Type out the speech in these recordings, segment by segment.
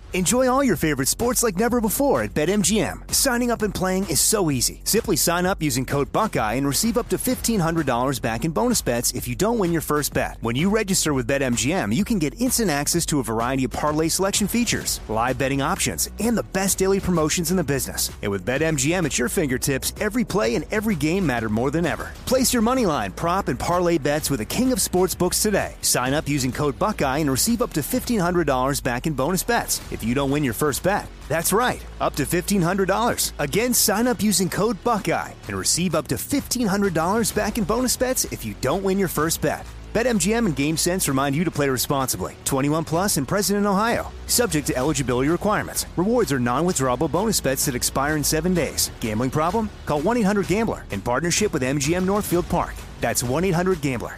Enjoy all your favorite sports like never before at BetMGM. Signing up and playing is so easy. Simply sign up using code Buckeye and receive up to $1,500 back in bonus bets if you don't win your first bet. When you register with BetMGM, you can get instant access to a variety of parlay selection features, live betting options, and the best daily promotions in the business. And with BetMGM at your fingertips, every play and every game matter more than ever. Place your moneyline, prop, and parlay bets with the king of sportsbooks today. Sign up using code Buckeye and receive up to $1,500 back in bonus bets if you don't win your first bet. That's right, up to $1,500. Again, sign up using code Buckeye and receive up to $1,500 back in bonus bets if you don't win your first bet. BetMGM and GameSense remind you to play responsibly. 21 plus and present in Ohio. Subject to eligibility requirements. Rewards are non-withdrawable bonus bets that expire in 7 days. Gambling problem? Call 1-800-GAMBLER in partnership with MGM Northfield Park. That's 1-800-GAMBLER.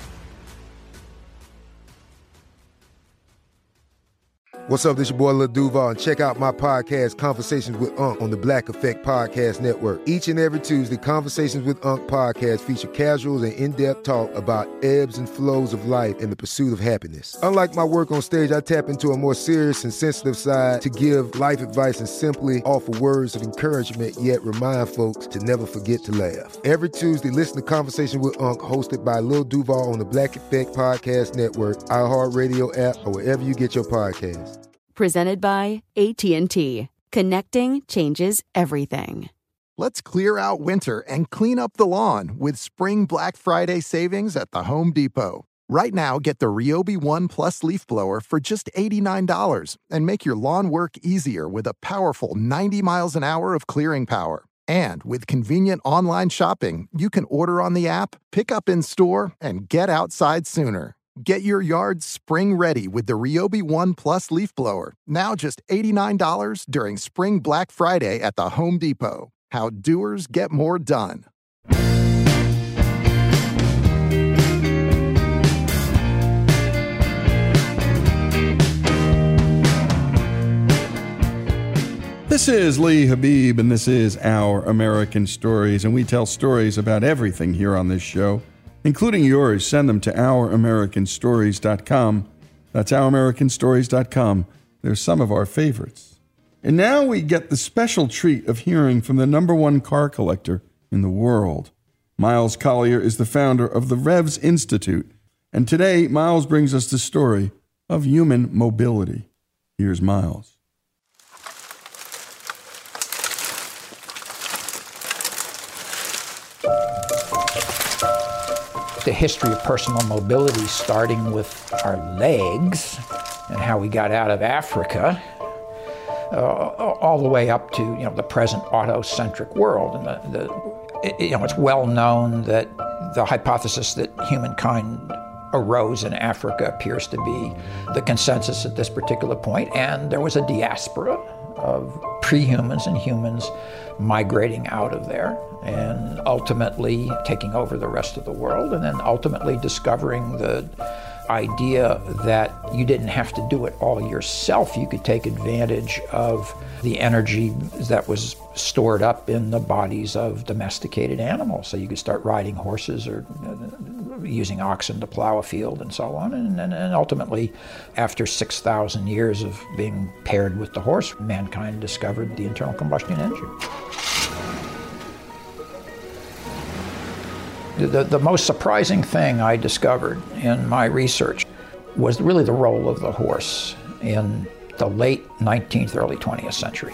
What's up, this your boy Lil Duval, and check out my podcast, Conversations with Unc, on the Black Effect Podcast Network. Each and every Tuesday, Conversations with Unc podcast feature casuals and in-depth talk about ebbs and flows of life and the pursuit of happiness. Unlike my work on stage, I tap into a more serious and sensitive side to give life advice and simply offer words of encouragement, yet remind folks to never forget to laugh. Every Tuesday, listen to Conversation with Unc, hosted by Lil Duval on the Black Effect Podcast Network, iHeartRadio app, or wherever you get your podcasts. Presented by AT&T. Connecting changes everything. Let's clear out winter and clean up the lawn with Spring Black Friday savings at the Home Depot. Right now, get the Ryobi One Plus leaf blower for just $89 and make your lawn work easier with a powerful 90 miles an hour of clearing power. And with convenient online shopping, you can order on the app, pick up in store, and get outside sooner. Get your yard spring ready with the Ryobi One Plus leaf blower. Now just $89 during Spring Black Friday at the Home Depot. How doers get more done. This is Lee Habib, and this is Our American Stories, and we tell stories about everything here on this show, including yours. Send them to OurAmericanStories.com. That's OurAmericanStories.com. They're some of our favorites. And now we get the special treat of hearing from the #1 car collector in the world. Miles Collier is the founder of the Revs Institute, and today Miles brings us the story of human mobility. Here's Miles. The history of personal mobility, starting with our legs and how we got out of Africa, all the way up to the present autocentric world. And it's well known that the hypothesis that humankind arose in Africa appears to be the consensus at this particular point, and there was a diaspora of pre-humans and humans migrating out of there and ultimately taking over the rest of the world, and then ultimately discovering the idea that you didn't have to do it all yourself. You could take advantage of the energy that was stored up in the bodies of domesticated animals. So you could start riding horses or using oxen to plow a field and so on. And ultimately, after 6,000 years of being paired with the horse, mankind discovered the internal combustion engine. The most surprising thing I discovered in my research was really the role of the horse in the late 19th, early 20th century.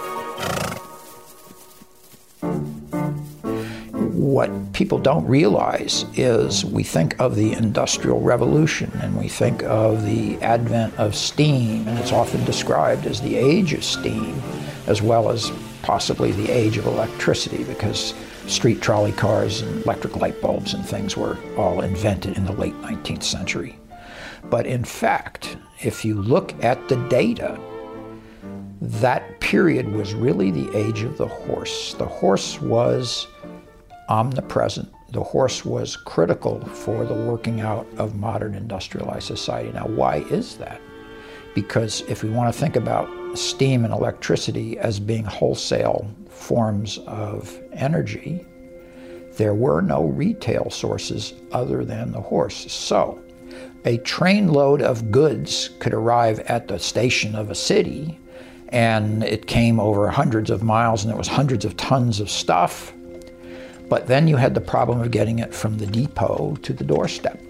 What people don't realize is we think of the Industrial Revolution and we think of the advent of steam, and it's often described as the age of steam, as well as possibly the age of electricity, because street trolley cars and electric light bulbs and things were all invented in the late 19th century. But in fact, if you look at the data, that period was really the age of the horse. The horse was omnipresent. The horse was critical for the working out of modern industrialized society. Now, why is that? Because if we want to think about steam and electricity as being wholesale forms of energy, there were no retail sources other than the horse. So a trainload of goods could arrive at the station of a city, and it came over hundreds of miles, and there was hundreds of tons of stuff. But then you had the problem of getting it from the depot to the doorstep.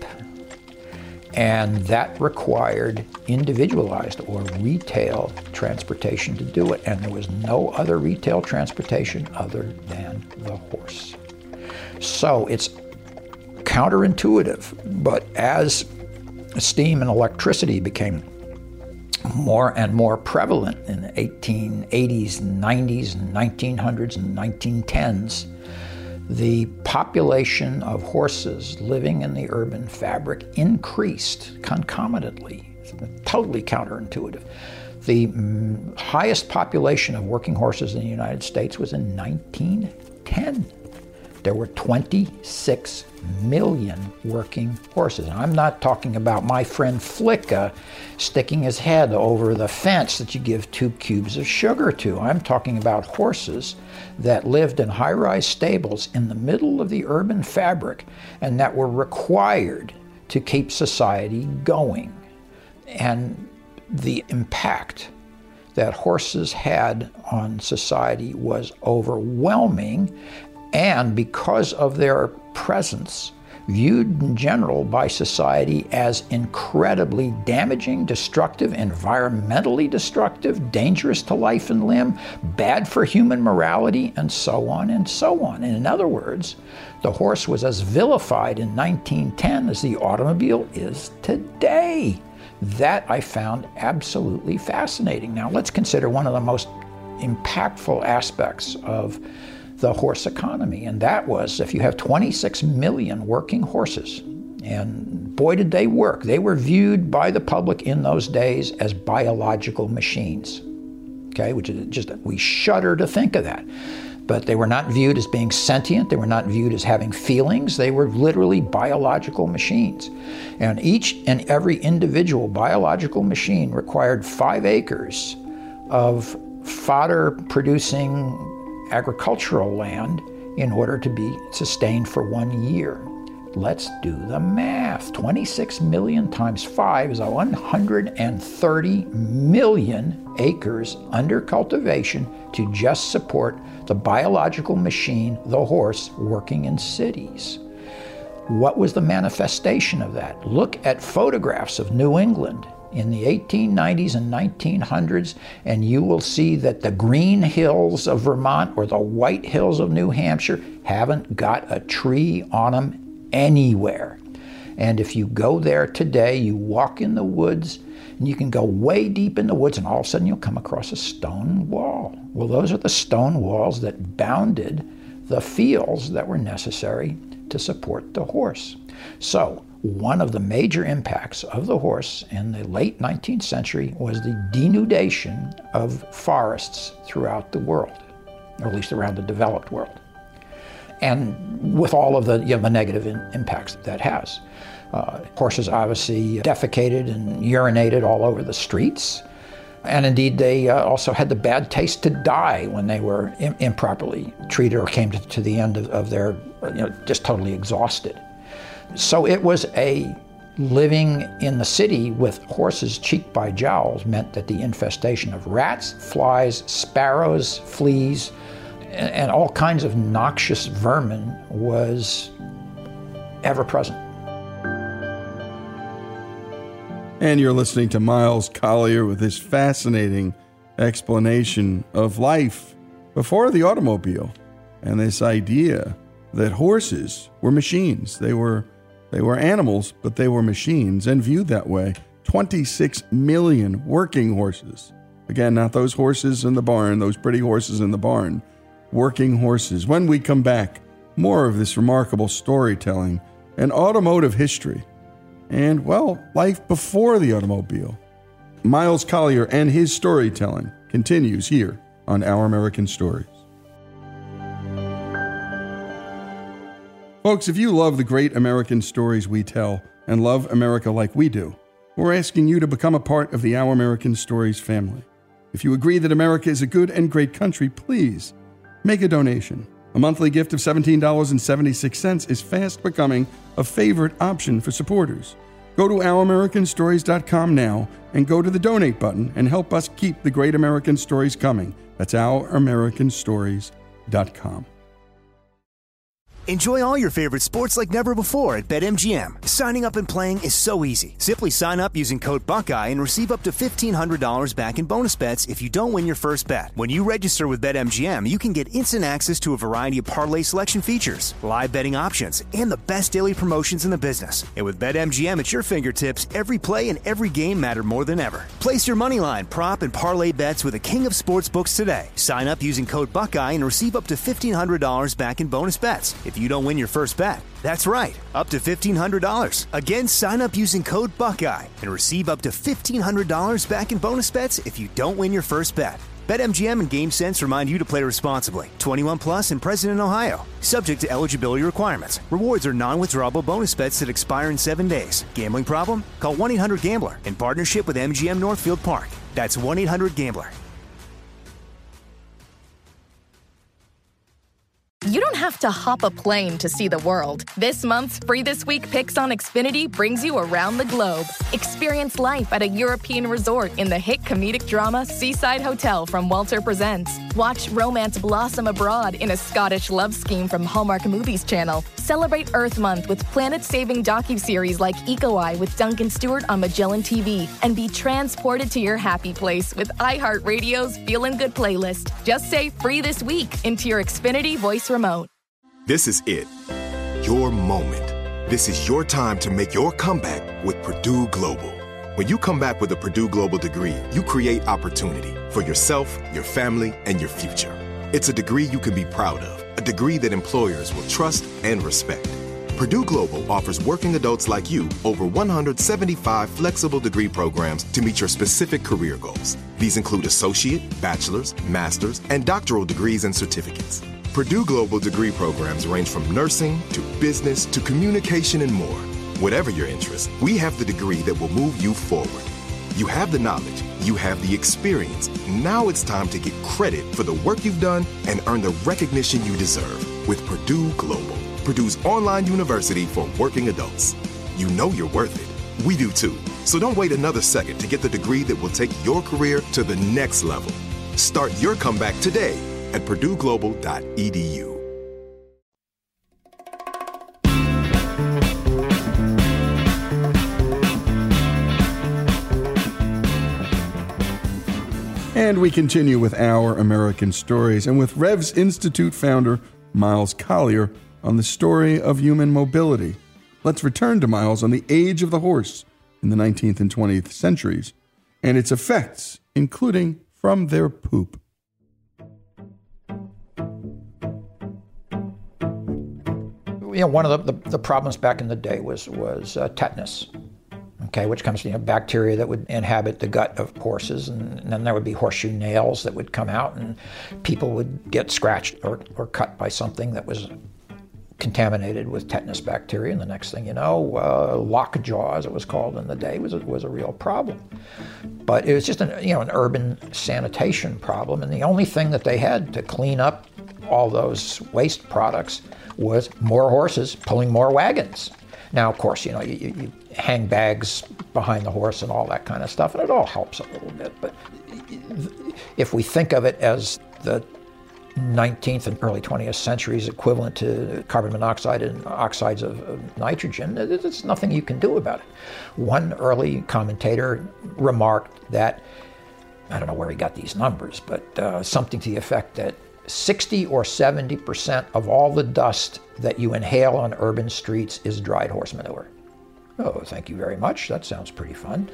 And that required individualized or retail transportation to do it. And there was no other retail transportation other than the horse. So it's counterintuitive, but as steam and electricity became more and more prevalent in the 1880s, 90s, 1900s, and 1910s, the population of horses living in the urban fabric increased concomitantly. It's totally counterintuitive. The highest population of working horses in the United States was in 1910. There were 26 million working horses. And I'm not talking about my friend Flicka sticking his head over the fence that you give 2 cubes of sugar to. I'm talking about horses that lived in high-rise stables in the middle of the urban fabric and that were required to keep society going. And the impact that horses had on society was overwhelming, and because of their presence, viewed in general by society as incredibly damaging, destructive, environmentally destructive, dangerous to life and limb, bad for human morality, and so on and so on. And in other words, the horse was as vilified in 1910 as the automobile is today. That I found absolutely fascinating. Now let's consider one of the most impactful aspects of the horse economy, and that was if you have 26 million working horses, and boy did they work. They were viewed by the public in those days as biological machines, okay, which is just, we shudder to think of that. But they were not viewed as being sentient, they were not viewed as having feelings, they were literally biological machines. And each and every individual biological machine required 5 acres of fodder-producing agricultural land in order to be sustained for 1 year. Let's do the math. 26 million times 5 is 130 million acres under cultivation to just support the biological machine, the horse, working in cities. What was the manifestation of that? Look at photographs of New England in the 1890s and 1900s, and you will see that the green hills of Vermont or the white hills of New Hampshire haven't got a tree on them anywhere. And if you go there today, you walk in the woods, and you can go way deep in the woods, and all of a sudden you'll come across a stone wall. Well, those are the stone walls that bounded the fields that were necessary to support the horse. So, one of the major impacts of the horse in the late 19th century was the denudation of forests throughout the world, or at least around the developed world. And with all of the negative impacts that has. Horses obviously defecated and urinated all over the streets. And indeed, they also had the bad taste to die when they were improperly treated or came to the end of their, just totally exhausted. So it was living in the city with horses cheek by jowls meant that the infestation of rats, flies, sparrows, fleas, and all kinds of noxious vermin was ever present. And you're listening to Miles Collier with this fascinating explanation of life before the automobile and this idea that horses were machines. They were animals, but they were machines and viewed that way. 26 million working horses. Again, not those horses in the barn, those pretty horses in the barn. Working horses. When we come back, more of this remarkable storytelling and automotive history. And, well, life before the automobile. Miles Collier and his storytelling continues here on Our American Stories. Folks, if you love the great American stories we tell and love America like we do, we're asking you to become a part of the Our American Stories family. If you agree that America is a good and great country, please make a donation. A monthly gift of $17.76 is fast becoming a favorite option for supporters. Go to OurAmericanStories.com now and go to the donate button and help us keep the great American stories coming. That's OurAmericanStories.com. Enjoy all your favorite sports like never before at BetMGM. Signing up and playing is so easy. Simply sign up using code Buckeye and receive up to $1,500 back in bonus bets if you don't win your first bet. When you register with BetMGM, you can get instant access to a variety of parlay selection features, live betting options, and the best daily promotions in the business. And with BetMGM at your fingertips, every play and every game matter more than ever. Place your moneyline, prop, and parlay bets with the king of sportsbooks today. Sign up using code Buckeye and receive up to $1,500 back in bonus bets if you don't win your first bet. That's right, up to $1,500. Again, sign up using code Buckeye and receive up to $1,500 back in bonus bets if you don't win your first bet. BetMGM and GameSense remind you to play responsibly. 21 plus and present in Ohio. Subject to eligibility requirements. Rewards are non-withdrawable bonus bets that expire in 7 days. Gambling problem? Call 1-800-GAMBLER in partnership with MGM Northfield Park. That's 1-800-GAMBLER. You don't have to hop a plane to see the world. This month's Free This Week Picks on Xfinity brings you around the globe. Experience life at a European resort in the hit comedic drama Seaside Hotel from Walter Presents. Watch romance blossom abroad in a Scottish love scheme from Hallmark Movies Channel. Celebrate Earth Month with planet-saving docuseries like Eco Eye with Duncan Stewart on Magellan TV. And be transported to your happy place with iHeartRadio's Feelin' Good playlist. Just say Free This Week into your Xfinity voice remote. This is it. Your moment. This is your time to make your comeback with Purdue Global. When you come back with a Purdue Global degree, you create opportunity for yourself, your family, and your future. It's a degree you can be proud of, a degree that employers will trust and respect. Purdue Global offers working adults like you over 175 flexible degree programs to meet your specific career goals. These include associate, bachelor's, master's, and doctoral degrees and certificates. Purdue Global degree programs range from nursing to business to communication and more. Whatever your interest, we have the degree that will move you forward. You have the knowledge, you have the experience. Now it's time to get credit for the work you've done and earn the recognition you deserve with Purdue Global, Purdue's online university for working adults. You know you're worth it. We do too. So don't wait another second to get the degree that will take your career to the next level. Start your comeback today at purdueglobal.edu. And we continue with Our American Stories and with Revs Institute founder Miles Collier on the story of human mobility. Let's return to Miles on the age of the horse in the 19th and 20th centuries and its effects, including from their poop. You know, one of the problems back in the day was tetanus. Okay, which comes from bacteria that would inhabit the gut of horses, and then there would be horseshoe nails that would come out, and people would get scratched or cut by something that was contaminated with tetanus bacteria, and the next thing you know, lockjaw, as it was called in the day, was a real problem. But it was just an urban sanitation problem, and the only thing that they had to clean up all those waste products was more horses pulling more wagons. Now, of course, you hang bags behind the horse and all that kind of stuff, and it all helps a little bit. But if we think of it as the 19th and early 20th centuries equivalent to carbon monoxide and oxides of nitrogen, there's nothing you can do about it. One early commentator remarked that, I don't know where he got these numbers, but something to the effect that 60 or 70% of all the dust that you inhale on urban streets is dried horse manure. Oh, thank you very much. That sounds pretty fun.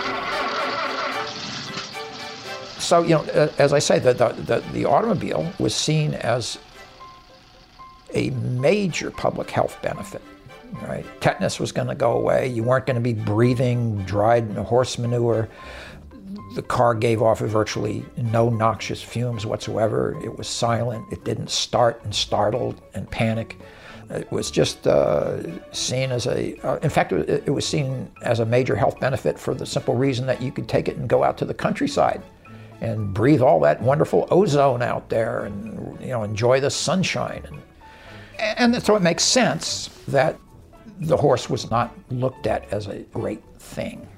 So, as I say, the automobile was seen as a major public health benefit, right? Tetanus was going to go away. You weren't going to be breathing dried horse manure. The car gave off virtually no noxious fumes whatsoever. It was silent. It didn't start and startle and panic. It was just seen as in fact, it was seen as a major health benefit for the simple reason that you could take it and go out to the countryside and breathe all that wonderful ozone out there and, enjoy the sunshine. And so it makes sense that the horse was not looked at as a great thing.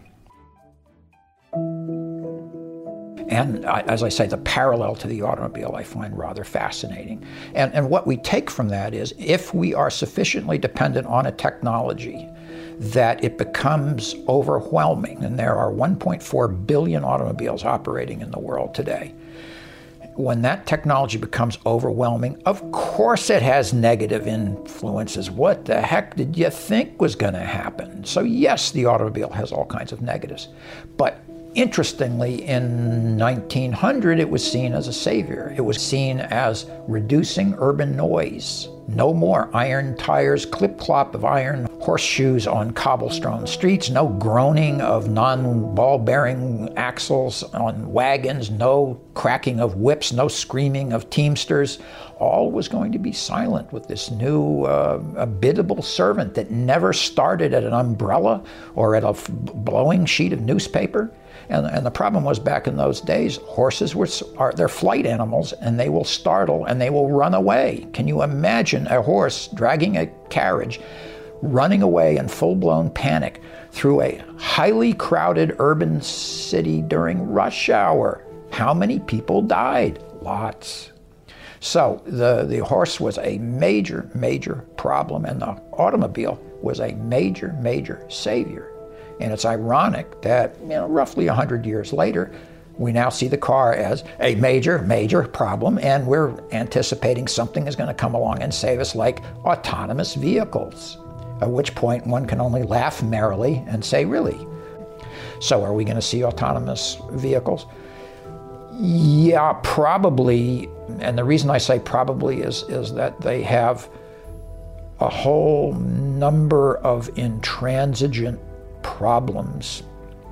And as I say, the parallel to the automobile I find rather fascinating. And what we take from that is, if we are sufficiently dependent on a technology that it becomes overwhelming, and there are 1.4 billion automobiles operating in the world today, when that technology becomes overwhelming, of course it has negative influences. What the heck did you think was going to happen? So yes, the automobile has all kinds of negatives. But interestingly, in 1900, it was seen as a savior. It was seen as reducing urban noise. No more iron tires, clip-clop of iron horseshoes on cobblestone streets, no groaning of non-ball-bearing axles on wagons, no cracking of whips, no screaming of teamsters. All was going to be silent with this new biddable servant that never started at an umbrella or at a blowing sheet of newspaper. And the problem was, back in those days, horses they're flight animals, and they will startle and they will run away. Can you imagine a horse dragging a carriage, running away in full-blown panic through a highly crowded urban city during rush hour? How many people died? Lots. So the horse was a major, major problem, and the automobile was a major, major savior. And it's ironic that, roughly 100 years later, we now see the car as a major, major problem, and we're anticipating something is going to come along and save us, like autonomous vehicles. At which point one can only laugh merrily and say, really? So are we going to see autonomous vehicles? Yeah, probably. And the reason I say probably is that they have a whole number of intransigent problems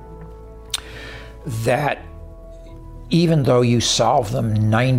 that, even though you solve them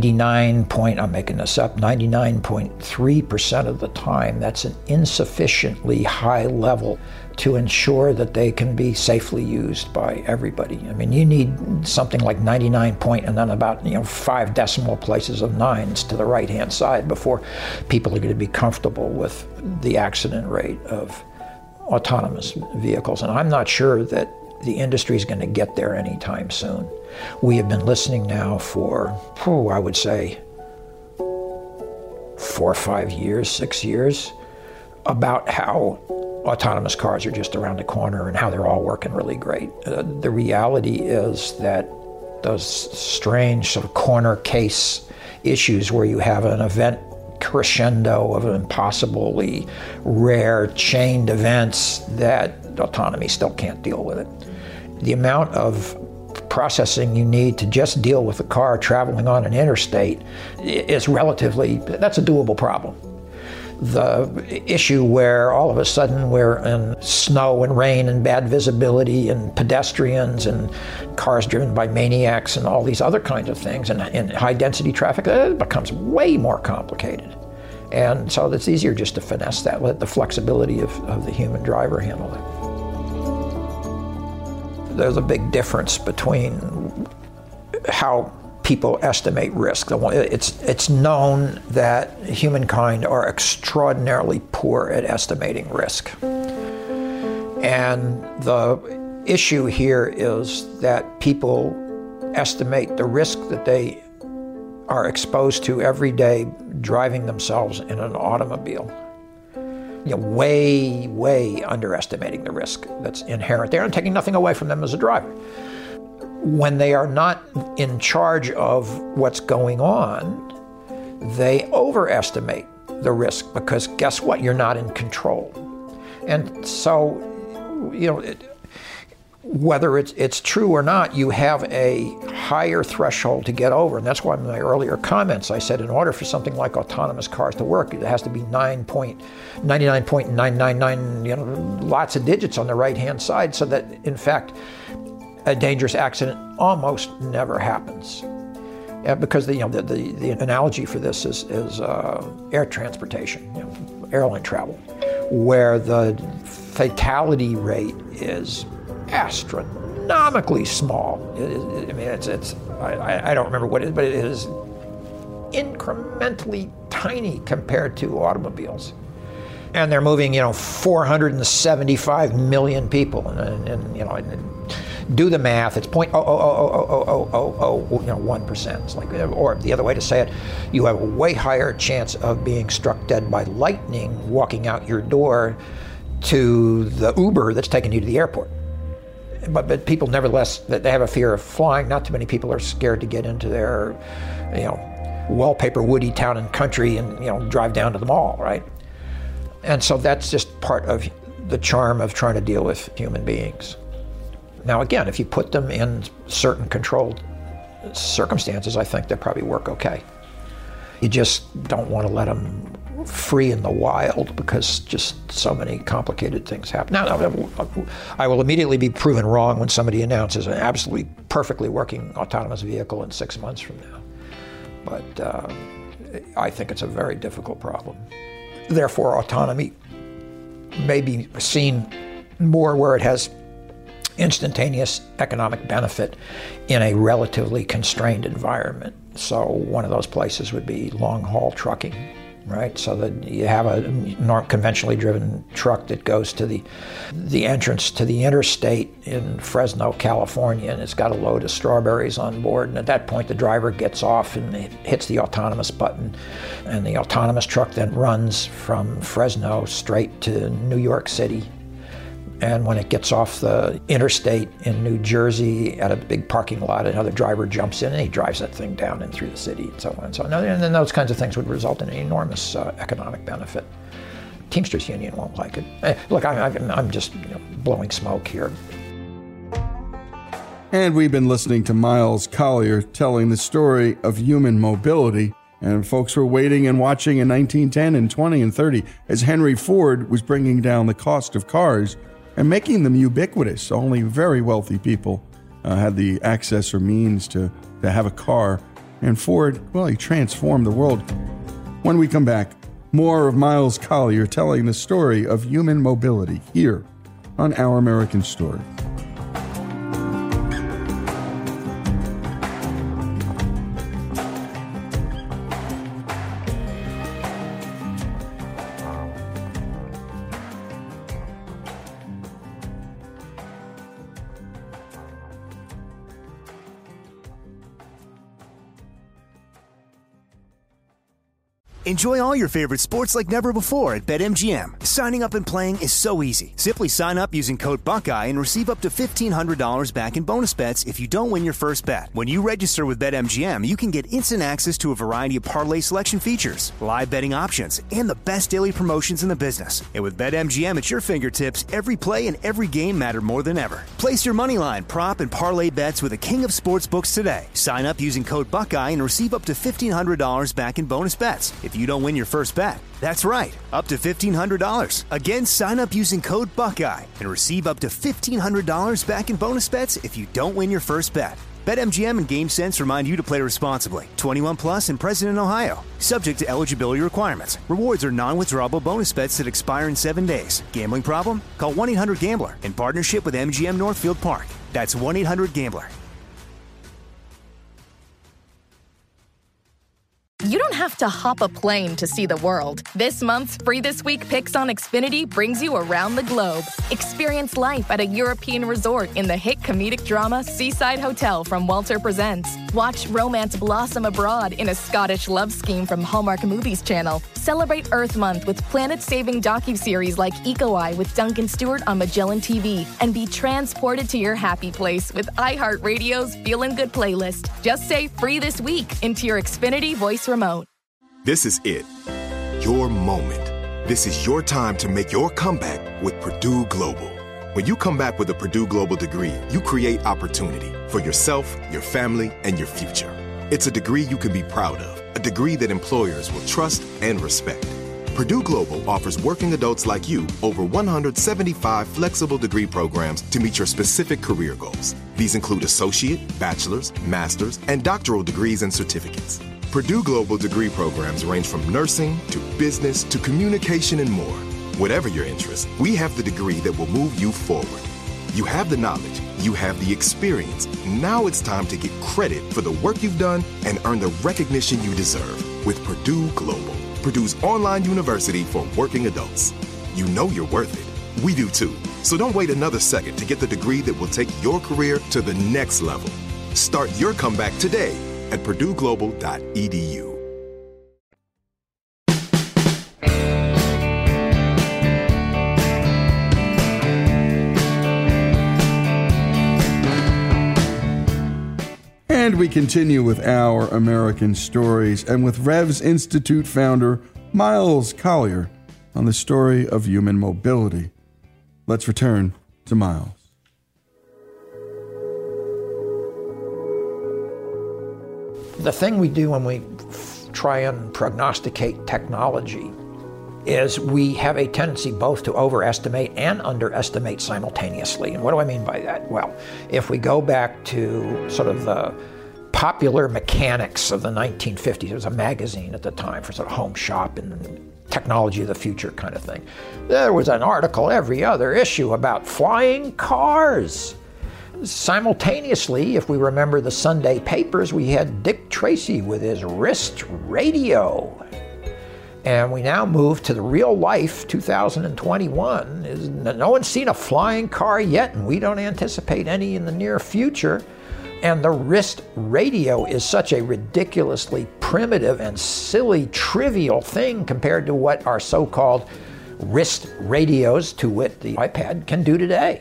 99.3% of the time, that's an insufficiently high level to ensure that they can be safely used by everybody. I mean, you need something like 99 and then about 5 decimal places of nines to the right-hand side before people are going to be comfortable with the accident rate of autonomous vehicles. And I'm not sure that the industry is going to get there anytime soon. We have been listening now for, I would say, 4 or 5 years, 6 years, about how autonomous cars are just around the corner and how they're all working really great. The reality is that those strange sort of corner case issues where you have an event crescendo of impossibly rare chained events, that autonomy still can't deal with it. The amount of processing you need to just deal with a car traveling on an interstate is that's a doable problem. The issue where all of a sudden we're in snow and rain and bad visibility and pedestrians and cars driven by maniacs and all these other kinds of things, and in high density traffic, it becomes way more complicated. And so it's easier just to finesse that, let the flexibility of the human driver handle it. There's a big difference between how people estimate risk. It's known that humankind are extraordinarily poor at estimating risk. And the issue here is that people estimate the risk that they are exposed to every day driving themselves in an automobile. Way, way underestimating the risk that's inherent there and taking nothing away from them as a driver. When they are not in charge of what's going on, they overestimate the risk, because guess what? You're not in control. And so, whether it's true or not, you have a higher threshold to get over. And that's why in my earlier comments I said, in order for something like autonomous cars to work, it has to be 99.999, lots of digits on the right-hand side, so that, in fact, a dangerous accident almost never happens. Because the analogy for this is air transportation, airline travel, where the fatality rate is astronomically small. I don't remember what it is, but it is incrementally tiny compared to automobiles. And they're moving, 475 million people, and do the math. It's 0.0000001%. It's like, or the other way to say it, you have a way higher chance of being struck dead by lightning walking out your door to the Uber that's taking you to the airport. But people, nevertheless, they have a fear of flying. Not too many people are scared to get into their, wallpaper woody town and country and drive down to the mall, right? And so that's just part of the charm of trying to deal with human beings. Now, again, if you put them in certain controlled circumstances, I think they probably work okay. You just don't want to let them free in the wild because just so many complicated things happen. Now, I will immediately be proven wrong when somebody announces an absolutely perfectly working autonomous vehicle in 6 months from now. But I think it's a very difficult problem. Therefore, autonomy may be seen more where it has instantaneous economic benefit in a relatively constrained environment. So one of those places would be long-haul trucking, right? So that you have a conventionally driven truck that goes to the entrance to the interstate in Fresno, California, and it's got a load of strawberries on board. And at that point, the driver gets off and hits the autonomous button, and the autonomous truck then runs from Fresno straight to New York City. And when it gets off the interstate in New Jersey at a big parking lot, another driver jumps in and he drives that thing down and through the city and so on and so on. And then those kinds of things would result in an enormous economic benefit. Teamsters Union won't like it. Look, I'm just blowing smoke here. And we've been listening to Miles Collier telling the story of human mobility. And folks were waiting and watching in 1910 and 20 and 30 as Henry Ford was bringing down the cost of cars and making them ubiquitous. Only very wealthy people had the access or means to have a car. And Ford, well, he transformed the world. When we come back, more of Miles Collier telling the story of human mobility here on Our American Story. Enjoy all your favorite sports like never before at BetMGM. Signing up and playing is so easy. Simply sign up using code Buckeye and receive up to $1,500 back in bonus bets if you don't win your first bet. When you register with BetMGM, you can get instant access to a variety of parlay selection features, live betting options, and the best daily promotions in the business. And with BetMGM at your fingertips, every play and every game matter more than ever. Place your moneyline, prop, and parlay bets with the king of sportsbooks today. Sign up using code Buckeye and receive up to $1,500 back in bonus bets if you don't win your first bet. That's right, up to $1,500. Again, sign up using code Buckeye and receive up to $1,500 back in bonus bets if you don't win your first bet. BetMGM and GameSense remind you to play responsibly. 21 plus and present in Ohio. Subject to eligibility requirements. Rewards are non-withdrawable bonus bets that expire in 7 days. Gambling problem? Call 1-800-GAMBLER in partnership with MGM Northfield Park. That's 1-800-GAMBLER. You don't have to hop a plane to see the world. This month's Free This Week Picks on Xfinity brings you around the globe. Experience life at a European resort in the hit comedic drama Seaside Hotel from Walter Presents. Watch romance blossom abroad in a Scottish love scheme from Hallmark Movies Channel. Celebrate Earth Month with planet-saving docuseries like Eco Eye with Duncan Stewart on Magellan TV. And be transported to your happy place with iHeartRadio's Feelin' Good playlist. Just say Free This Week into your Xfinity voice remote. This is it. Your moment. This is your time to make your comeback with Purdue Global. When you come back with a Purdue Global degree, you create opportunity for yourself, your family, and your future. It's a degree you can be proud of, a degree that employers will trust and respect. Purdue Global offers working adults like you over 175 flexible degree programs to meet your specific career goals. These include associate, bachelor's, master's, and doctoral degrees and certificates. Purdue Global degree programs range from nursing to business to communication and more. Whatever your interest, we have the degree that will move you forward. You have the knowledge, you have the experience. Now it's time to get credit for the work you've done and earn the recognition you deserve with Purdue Global. Purdue's online university for working adults. You know you're worth it. We do too. So don't wait another second to get the degree that will take your career to the next level. Start your comeback today at PurdueGlobal.edu. And we continue with Our American Stories and with Revs Institute founder Miles Collier on the story of human mobility. Let's return to Miles. The thing we do when we try and prognosticate technology is we have a tendency both to overestimate and underestimate simultaneously. And what do I mean by that? Well, if we go back to sort of the popular mechanics of the 1950s, there was a magazine at the time for sort of home shop and technology of the future kind of thing. There was an article every other issue about flying cars. Simultaneously, if we remember the Sunday papers, we had Dick Tracy with his wrist radio. And we now move to the real life, 2021. No one's seen a flying car yet, and we don't anticipate any in the near future. And the wrist radio is such a ridiculously primitive and silly, trivial thing compared to what our so-called wrist radios, to wit the iPad, can do today.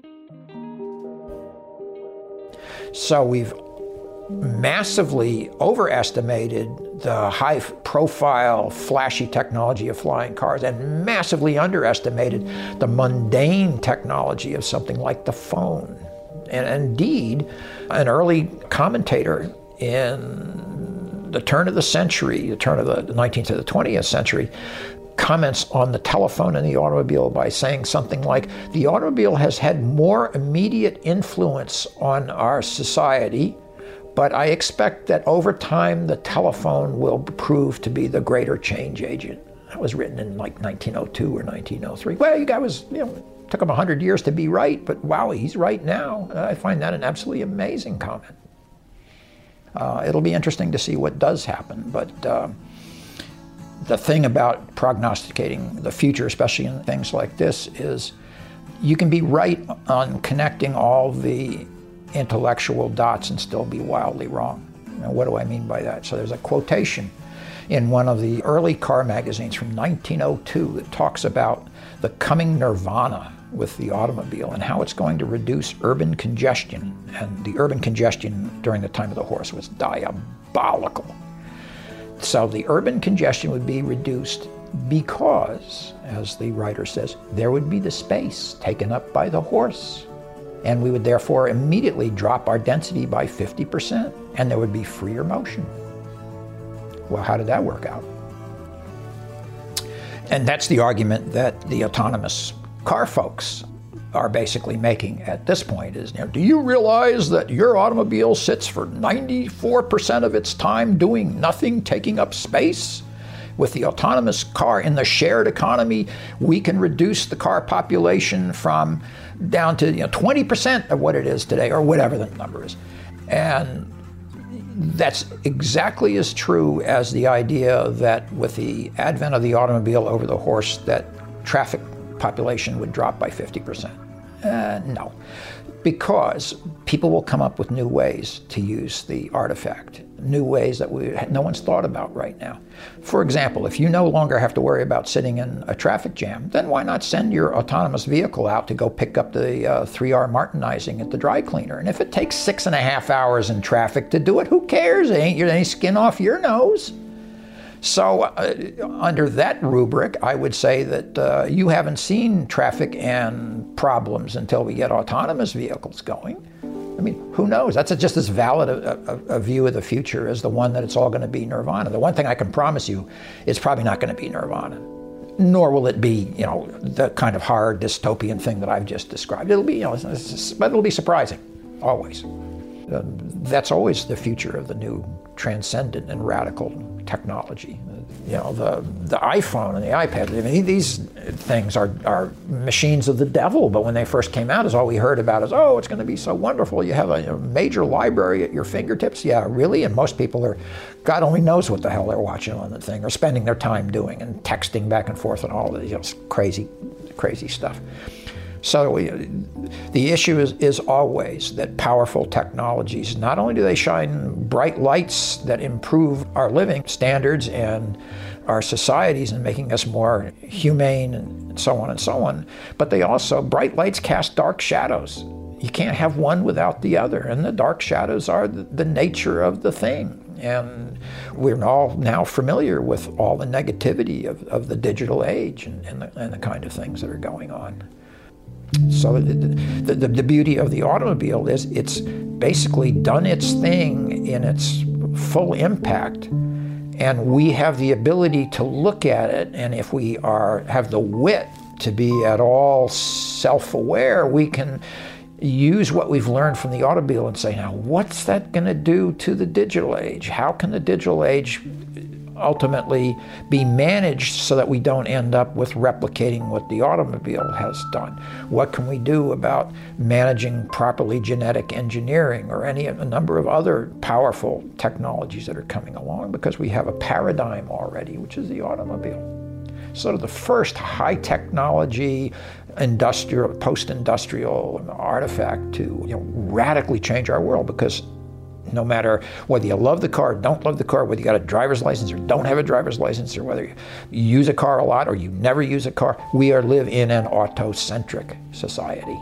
So we've massively overestimated the high-profile, flashy technology of flying cars and massively underestimated the mundane technology of something like the phone. And indeed, an early commentator in the turn of the century, the turn of the 19th to the 20th century, comments on the telephone and the automobile by saying something like, the automobile has had more immediate influence on our society, but I expect that over time the telephone will prove to be the greater change agent. That was written in like 1902 or 1903. Well, you guy was, took him 100 years to be right, but wow, he's right now. I find that an absolutely amazing comment. It'll be interesting to see what does happen, but the thing about prognosticating the future, especially in things like this, is you can be right on connecting all the intellectual dots and still be wildly wrong. Now, what do I mean by that? So there's a quotation in one of the early car magazines from 1902 that talks about the coming nirvana with the automobile and how it's going to reduce urban congestion. And the urban congestion during the time of the horse was diabolical. So the urban congestion would be reduced because, as the writer says, there would be the space taken up by the horse. And we would therefore immediately drop our density by 50%, and there would be freer motion. Well, how did that work out? And that's the argument that the autonomous car folks are basically making at this point is, do you realize that your automobile sits for 94% of its time doing nothing, taking up space? With the autonomous car in the shared economy, we can reduce the car population from down to 20% of what it is today, or whatever the number is. And that's exactly as true as the idea that with the advent of the automobile over the horse, that traffic population would drop by 50%. No, because people will come up with new ways to use the artifact, new ways that no one's thought about right now. For example, if you no longer have to worry about sitting in a traffic jam, then why not send your autonomous vehicle out to go pick up the 3R Martinizing at the dry cleaner? And if it takes 6.5 hours in traffic to do it, who cares? It ain't any skin off your nose. So under that rubric, I would say that you haven't seen traffic and problems until we get autonomous vehicles going. I mean, who knows? That's just as valid a view of the future as the one that it's all going to be nirvana. The one thing I can promise you, it's probably not going to be nirvana, nor will it be, the kind of horror dystopian thing that I've just described. It'll be, but it'll be surprising, always. That's always the future of the new transcendent and radical technology. You know, the iPhone and the iPad, I mean, these things are machines of the devil, but when they first came out, all we heard about is, oh, it's going to be so wonderful. You have a major library at your fingertips. Yeah, really? And most people are, God only knows what the hell they're watching on the thing or spending their time doing and texting back and forth and all this crazy stuff. So the issue is always that powerful technologies, not only do they shine bright lights that improve our living standards and our societies and making us more humane and so on, but they also, bright lights cast dark shadows. You can't have one without the other, and the dark shadows are the nature of the thing. And we're all now familiar with all the negativity of the digital age and the kind of things that are going on. So the beauty of the automobile is it's basically done its thing in its full impact, and we have the ability to look at it, and if we have the wit to be at all self-aware, we can use what we've learned from the automobile and say, now what's that going to do to the digital age? How can the digital age ultimately be managed so that we don't end up with replicating what the automobile has done? What can we do about managing properly genetic engineering or a number of other powerful technologies that are coming along, because we have a paradigm already, which is the automobile. Sort of the first high technology industrial, post-industrial artifact to radically change our world, because no matter whether you love the car or don't love the car, whether you got a driver's license or don't have a driver's license, or whether you use a car a lot or you never use a car, we live in an auto-centric society.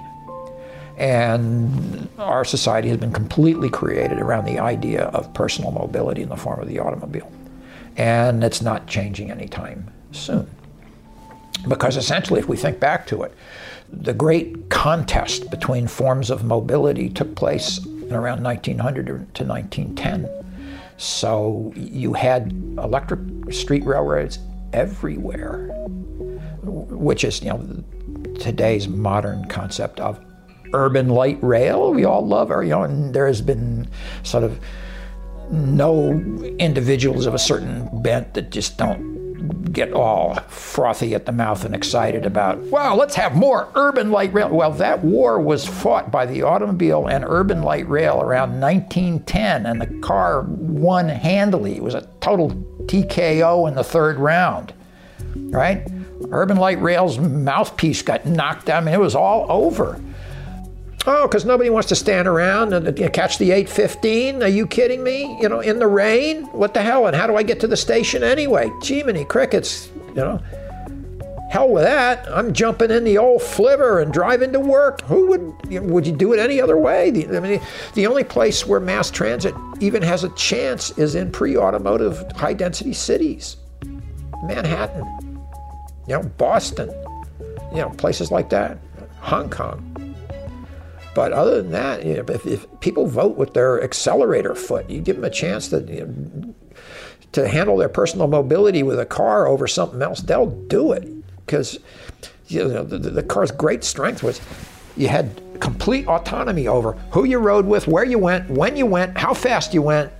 And our society has been completely created around the idea of personal mobility in the form of the automobile. And it's not changing anytime soon. Because essentially, if we think back to it, the great contest between forms of mobility took place in around 1900 to 1910. So you had electric street railroads everywhere, which is today's modern concept of urban light rail. We all love it, and there has been sort of no individuals of a certain bent that just don't get all frothy at the mouth and excited about, wow, let's have more urban light rail. Well, that war was fought by the automobile and urban light rail around 1910, and the car won handily. It was a total TKO in the third round, right? Urban light rail's mouthpiece got knocked down. I mean, it was all over. Oh, because nobody wants to stand around and catch the 8:15? Are you kidding me? In the rain? What the hell? And how do I get to the station anyway? Jiminy crickets, Hell with that. I'm jumping in the old flivver and driving to work. Who would you do it any other way? The only place where mass transit even has a chance is in pre-automotive high-density cities. Manhattan, Boston, places like that, Hong Kong. But other than that, if people vote with their accelerator foot, you give them a chance to handle their personal mobility with a car over something else, they'll do it. Because the car's great strength was you had complete autonomy over who you rode with, where you went, when you went, how fast you went.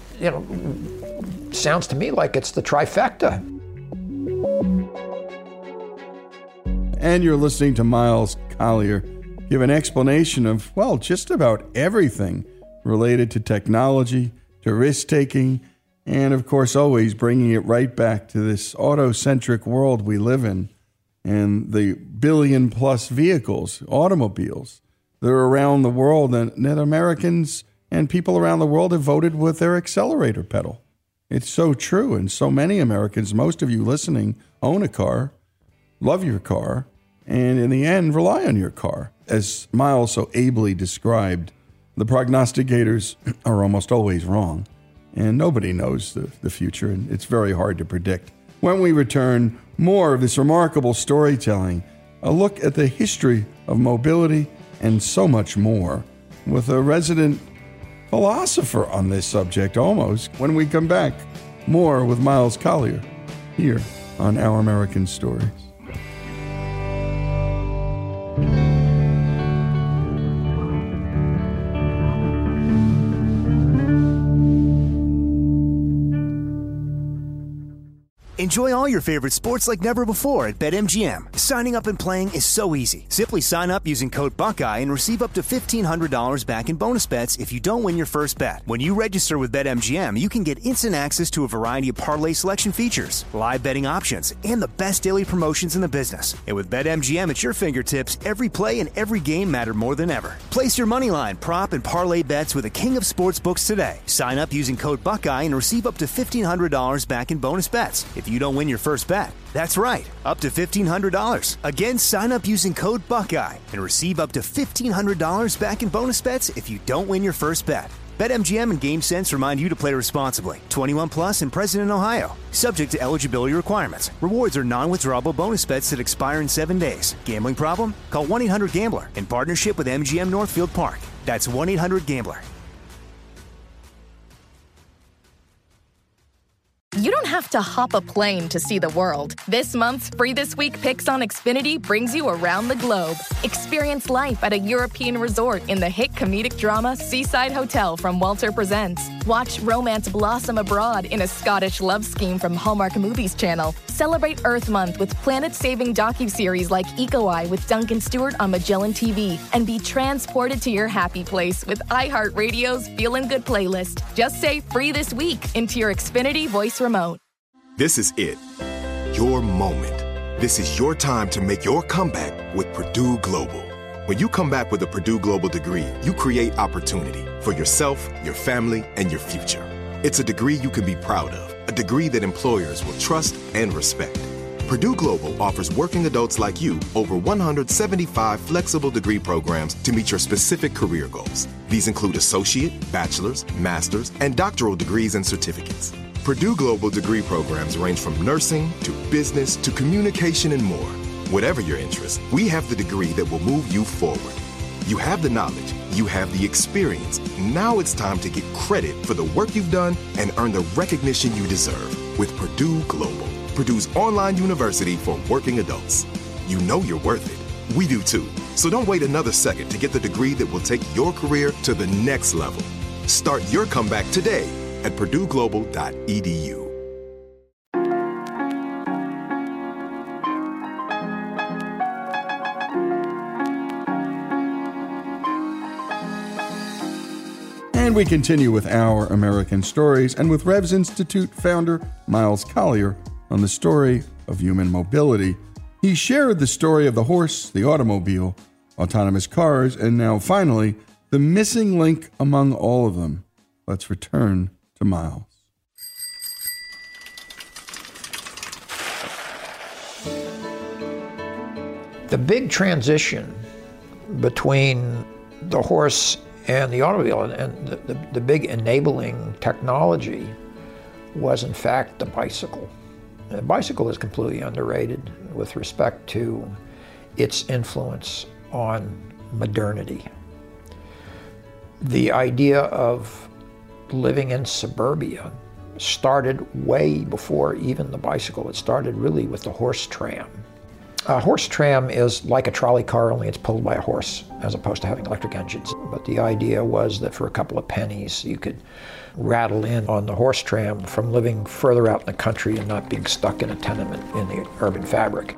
Sounds to me like it's the trifecta. And you're listening to Miles Collier give an explanation of, well, just about everything related to technology, to risk-taking, and of course always bringing it right back to this auto-centric world we live in and the billion-plus vehicles, automobiles, that are around the world and that Americans and people around the world have voted with their accelerator pedal. It's so true, and so many Americans, most of you listening, own a car, love your car, and in the end, rely on your car. As Miles so ably described, the prognosticators are almost always wrong, and nobody knows the future, and it's very hard to predict. When we return, more of this remarkable storytelling, a look at the history of mobility, and so much more, with a resident philosopher on this subject almost, when we come back. More with Miles Collier, here on Our American Stories. Enjoy all your favorite sports like never before at BetMGM. Signing up and playing is so easy. Simply sign up using code Buckeye and receive up to $1,500 back in bonus bets if you don't win your first bet. When you register with BetMGM, you can get instant access to a variety of parlay selection features, live betting options, and the best daily promotions in the business. And with BetMGM at your fingertips, every play and every game matter more than ever. Place your moneyline, prop, and parlay bets with the king of sportsbooks today. Sign up using code Buckeye and receive up to $1,500 back in bonus bets if you don't win your first bet. That's right, up to $1,500. Again, sign up using code Buckeye and receive up to $1,500 back in bonus bets if you don't win your first bet. BetMGM and GameSense remind you to play responsibly. 21 plus and present in Ohio. Subject to eligibility requirements. Rewards are non-withdrawable bonus bets that expire in 7 days. Gambling problem? Call 1-800-GAMBLER in partnership with MGM Northfield Park. That's 1-800-GAMBLER. You don't have to hop a plane to see the world. This month's Free This Week Picks on Xfinity brings you around the globe. Experience life at a European resort in the hit comedic drama Seaside Hotel from Walter Presents. Watch romance blossom abroad in a Scottish love scheme from Hallmark Movies Channel. Celebrate Earth Month with planet-saving docuseries like Eco Eye with Duncan Stewart on Magellan TV. And be transported to your happy place with iHeartRadio's Feelin' Good playlist. Just say Free This Week into your Xfinity voice remote. This is it. Your moment. This is your time to make your comeback with Purdue Global. When you come back with a Purdue Global degree, you create opportunity for yourself, your family, and your future. It's a degree you can be proud of, a degree that employers will trust and respect. Purdue Global offers working adults like you over 175 flexible degree programs to meet your specific career goals. These include associate, bachelor's, master's, and doctoral degrees and certificates. Purdue Global degree programs range from nursing to business to communication and more. Whatever your interest, we have the degree that will move you forward. You have the knowledge, you have the experience. Now it's time to get credit for the work you've done and earn the recognition you deserve with Purdue Global, Purdue's online university for working adults. You know you're worth it. We do too. So don't wait another second to get the degree that will take your career to the next level. Start your comeback today at purdueglobal.edu. And we continue with Our American Stories and with Revs Institute founder Miles Collier on the story of human mobility. He shared the story of the horse, the automobile, autonomous cars, and now finally, the missing link among all of them. Let's return to Miles. The big transition between the horse and the automobile and the big enabling technology was in fact the bicycle. The bicycle is completely underrated with respect to its influence on modernity. The idea of living in suburbia started way before even the bicycle. It started really with the horse tram. A horse tram is like a trolley car, only it's pulled by a horse as opposed to having electric engines. But the idea was that for a couple of pennies you could rattle in on the horse tram from living further out in the country and not being stuck in a tenement in the urban fabric.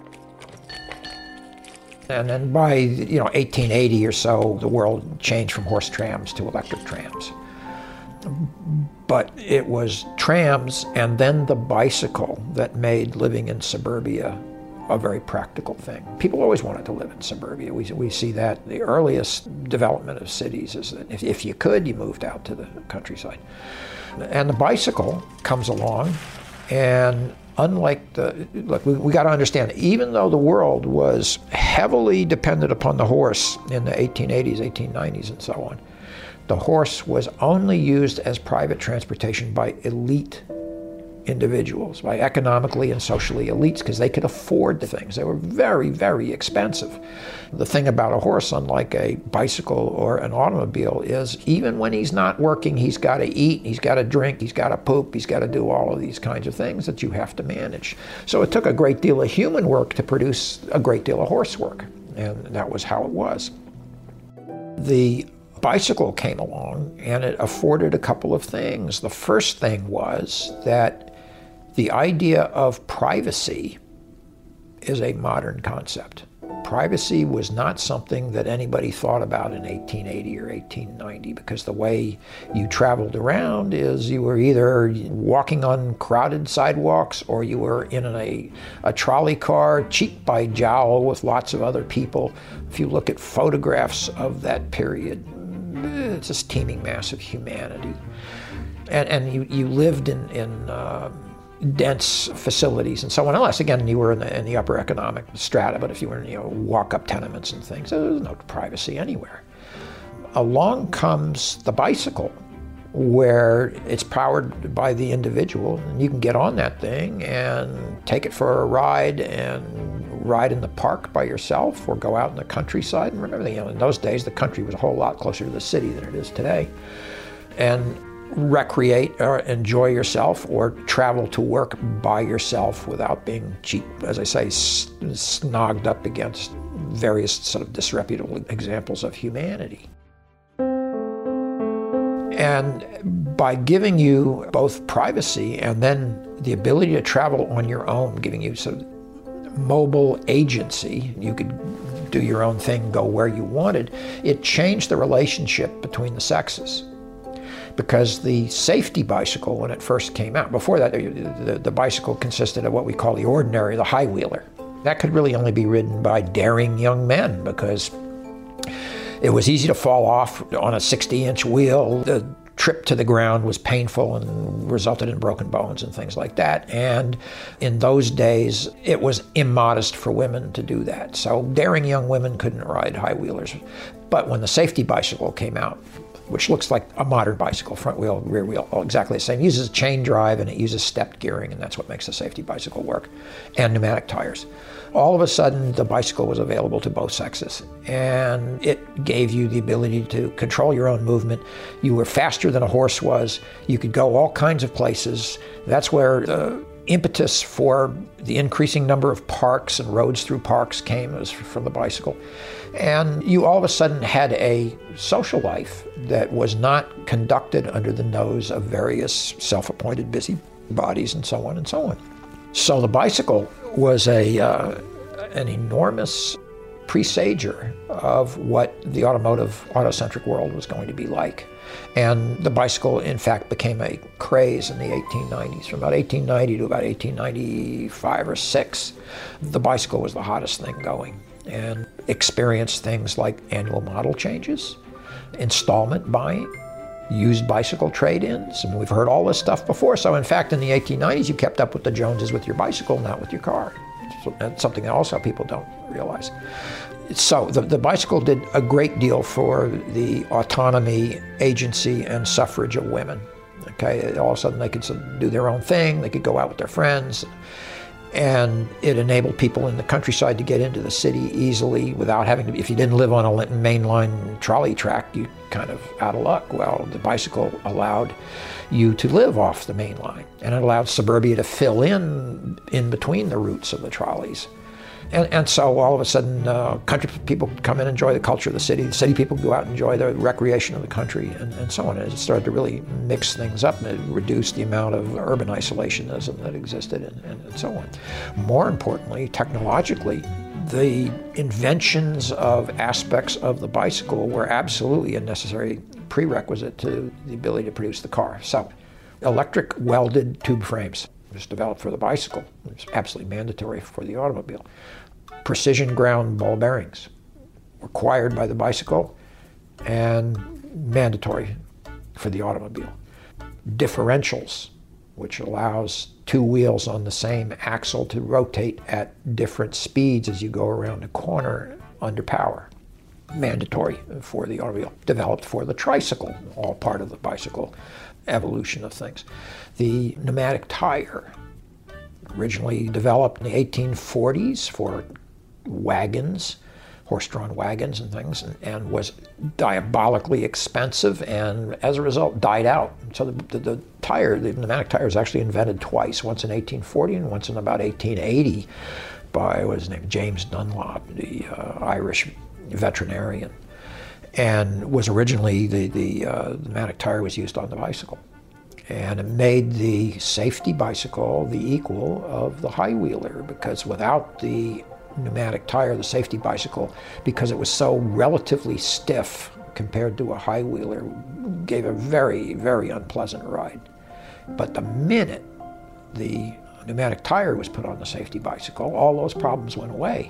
And then by 1880 or so, the world changed from horse trams to electric trams. But it was trams and then the bicycle that made living in suburbia a very practical thing. People always wanted to live in suburbia. We see that the earliest development of cities is that if you could, you moved out to the countryside. And the bicycle comes along, and unlike we got to understand, even though the world was heavily dependent upon the horse in the 1880s, 1890s, and so on, the horse was only used as private transportation by elite individuals, by economically and socially elites, because they could afford the things. They were very, very expensive. The thing about a horse, unlike a bicycle or an automobile, is even when he's not working, he's got to eat, he's got to drink, he's got to poop, he's got to do all of these kinds of things that you have to manage. So it took a great deal of human work to produce a great deal of horse work, and that was how it was. The bicycle came along and it afforded a couple of things. The first thing was that The idea of privacy is a modern concept. Privacy was not something that anybody thought about in 1880 or 1890, because the way you traveled around is you were either walking on crowded sidewalks or you were in a trolley car, cheek by jowl with lots of other people. If you look at photographs of that period, it's this teeming mass of humanity. And you lived in dense facilities and so on. Unless, again, you were in the upper economic strata, but if you were in walk-up tenements and things, there was no privacy anywhere. Along comes the bicycle, where it's powered by the individual, and you can get on that thing and take it for a ride and ride in the park by yourself or go out in the countryside. And remember, in those days, the country was a whole lot closer to the city than it is today. And recreate or enjoy yourself or travel to work by yourself without being cheap, as I say, snogged up against various sort of disreputable examples of humanity. And by giving you both privacy and then the ability to travel on your own, giving you sort of mobile agency, you could do your own thing, go where you wanted, it changed the relationship between the sexes. Because the safety bicycle, when it first came out, before that, the bicycle consisted of what we call the ordinary, the high-wheeler. That could really only be ridden by daring young men, because it was easy to fall off on a 60-inch wheel. The trip to the ground was painful and resulted in broken bones and things like that. And in those days, it was immodest for women to do that. So daring young women couldn't ride high-wheelers. But when the safety bicycle came out, which looks like a modern bicycle, front wheel, rear wheel, all exactly the same. It uses chain drive and it uses stepped gearing, and that's what makes a safety bicycle work, and pneumatic tires. All of a sudden, the bicycle was available to both sexes, and it gave you the ability to control your own movement. You were faster than a horse was. You could go all kinds of places. That's where the impetus for the increasing number of parks and roads through parks came, was from the bicycle. And you all of a sudden had a social life that was not conducted under the nose of various self-appointed busybodies and so on and so on. So the bicycle was an enormous presager of what the autocentric world was going to be like. And the bicycle, in fact, became a craze in the 1890s. From about 1890 to about 1895 or 6, the bicycle was the hottest thing going, and experienced things like annual model changes, installment buying, used bicycle trade-ins. I mean, we've heard all this stuff before. So in fact, in the 1890s, you kept up with the Joneses with your bicycle, not with your car. So that's something that also people don't realize. So the bicycle did a great deal for the autonomy, agency, and suffrage of women. Okay, all of a sudden they could do their own thing, they could go out with their friends, and it enabled people in the countryside to get into the city easily without having to, if you didn't live on a mainline trolley track, you kind of out of luck. Well, the bicycle allowed you to live off the main line, and it allowed suburbia to fill in between the routes of the trolleys. And so all of a sudden, country people come in and enjoy the culture of the city people go out and enjoy the recreation of the country, and so on. And it started to really mix things up, and it reduced the amount of urban isolationism that existed, and so on. More importantly, technologically, the inventions of aspects of the bicycle were absolutely a necessary prerequisite to the ability to produce the car. So, electric welded tube frames was developed for the bicycle. It's absolutely mandatory for the automobile. Precision ground ball bearings, required by the bicycle and mandatory for the automobile. Differentials, which allows two wheels on the same axle to rotate at different speeds as you go around a corner under power. Mandatory for the automobile. Developed for the tricycle, all part of the bicycle evolution of things. The pneumatic tire, originally developed in the 1840s for wagons, horse-drawn wagons and things, and was diabolically expensive, and as a result died out. So the pneumatic tire was actually invented twice, once in 1840 and once in about 1880 by, what was his name, James Dunlop, the Irish veterinarian, and was originally the pneumatic tire was used on the bicycle. And it made the safety bicycle the equal of the high-wheeler, because without the pneumatic tire, the safety bicycle, because it was so relatively stiff compared to a high-wheeler, gave a very, very unpleasant ride. But the minute the pneumatic tire was put on the safety bicycle, all those problems went away.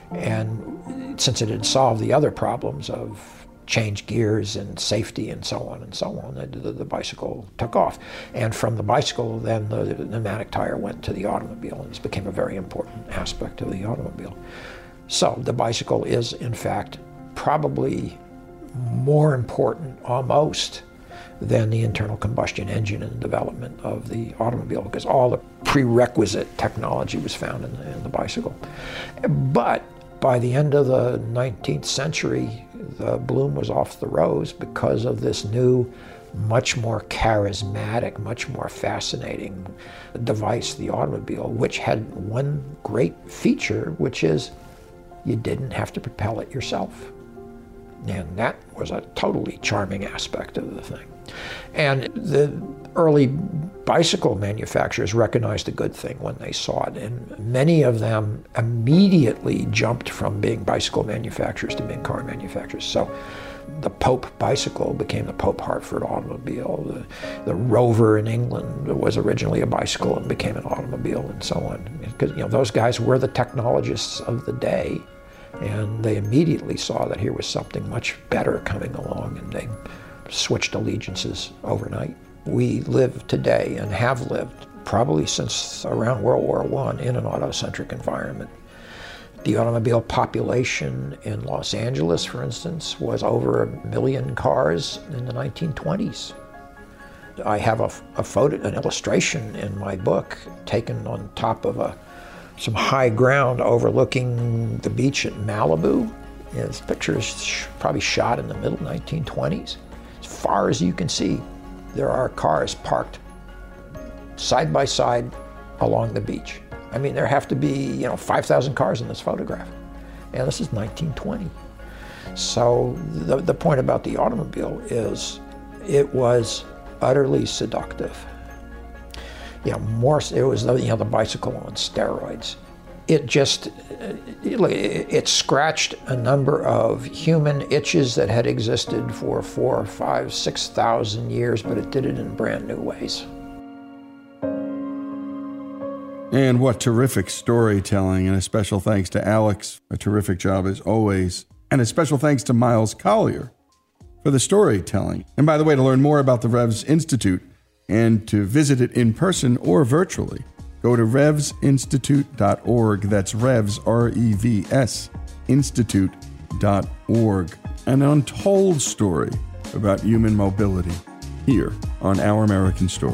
And since it had solved the other problems of change gears and safety and so on, the bicycle took off. And from the bicycle, then the pneumatic tire went to the automobile, and this became a very important aspect of the automobile. So the bicycle is, in fact, probably more important almost than the internal combustion engine in the development of the automobile, because all the prerequisite technology was found in the bicycle. But by the end of the 19th century, the bloom was off the rose because of this new, much more charismatic, much more fascinating device, the automobile, which had one great feature, which is you didn't have to propel it yourself. And that was a totally charming aspect of the thing. And the early bicycle manufacturers recognized a good thing when they saw it, and many of them immediately jumped from being bicycle manufacturers to being car manufacturers. So the Pope bicycle became the Pope Hartford automobile. The Rover in England was originally a bicycle and became an automobile, and so on. Because those guys were the technologists of the day, and they immediately saw that here was something much better coming along, and they switched allegiances overnight. We live today, and have lived probably since around World War I, in an autocentric environment. The automobile population in Los Angeles, for instance, was over 1 million cars in the 1920s. I have a photo, an illustration in my book taken on top of some high ground overlooking the beach at Malibu. This picture is probably shot in the middle 1920s. As far as you can see, there are cars parked side by side along the beach. I mean, there have to be 5,000 cars in this photograph, and this is 1920. So the point about the automobile is it was utterly seductive. It was the bicycle on steroids. It scratched a number of human itches that had existed for 4,000, 5,000, 6,000 years, but it did it in brand new ways. And what terrific storytelling, and a special thanks to Alex, a terrific job as always, and a special thanks to Miles Collier for the storytelling. And by the way, to learn more about the Revs Institute and to visit it in person or virtually, go to revsinstitute.org. That's Revs, R-E-V-S, institute.org. An untold story about human mobility here on Our American Story.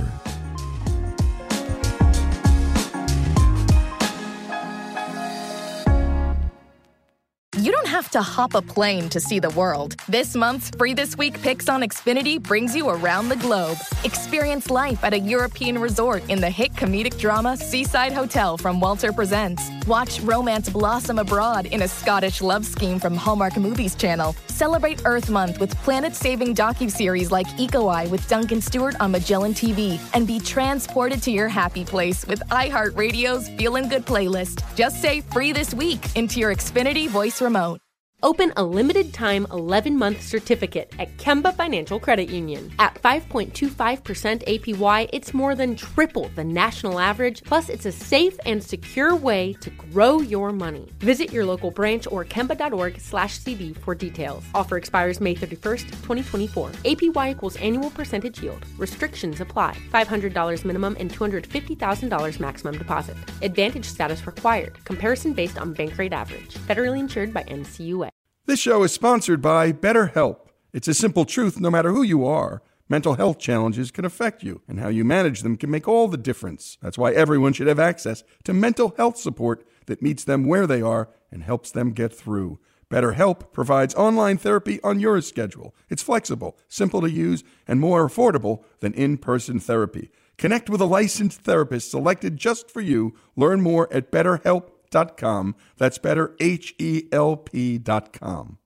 You don't have to hop a plane to see the world. This month's Free This Week Picks on Xfinity brings you around the globe. Experience life at a European resort in the hit comedic drama Seaside Hotel from Walter Presents. Watch romance blossom abroad in a Scottish love scheme from Hallmark Movies Channel. Celebrate Earth Month with planet-saving docuseries like Eco Eye with Duncan Stewart on Magellan TV. And be transported to your happy place with iHeartRadio's Feelin' Good playlist. Just say Free This Week into your Xfinity voice remote. Open a limited-time 11-month certificate at Kemba Financial Credit Union. At 5.25% APY, it's more than triple the national average, plus it's a safe and secure way to grow your money. Visit your local branch or kemba.org/cb for details. Offer expires May 31st, 2024. APY equals annual percentage yield. Restrictions apply. $500 minimum and $250,000 maximum deposit. Advantage status required. Comparison based on bank rate average. Federally insured by NCUA. This show is sponsored by BetterHelp. It's a simple truth. No matter who you are, mental health challenges can affect you, and how you manage them can make all the difference. That's why everyone should have access to mental health support that meets them where they are and helps them get through. BetterHelp provides online therapy on your schedule. It's flexible, simple to use, and more affordable than in-person therapy. Connect with a licensed therapist selected just for you. Learn more at BetterHelp.com. That's BetterHelp.com.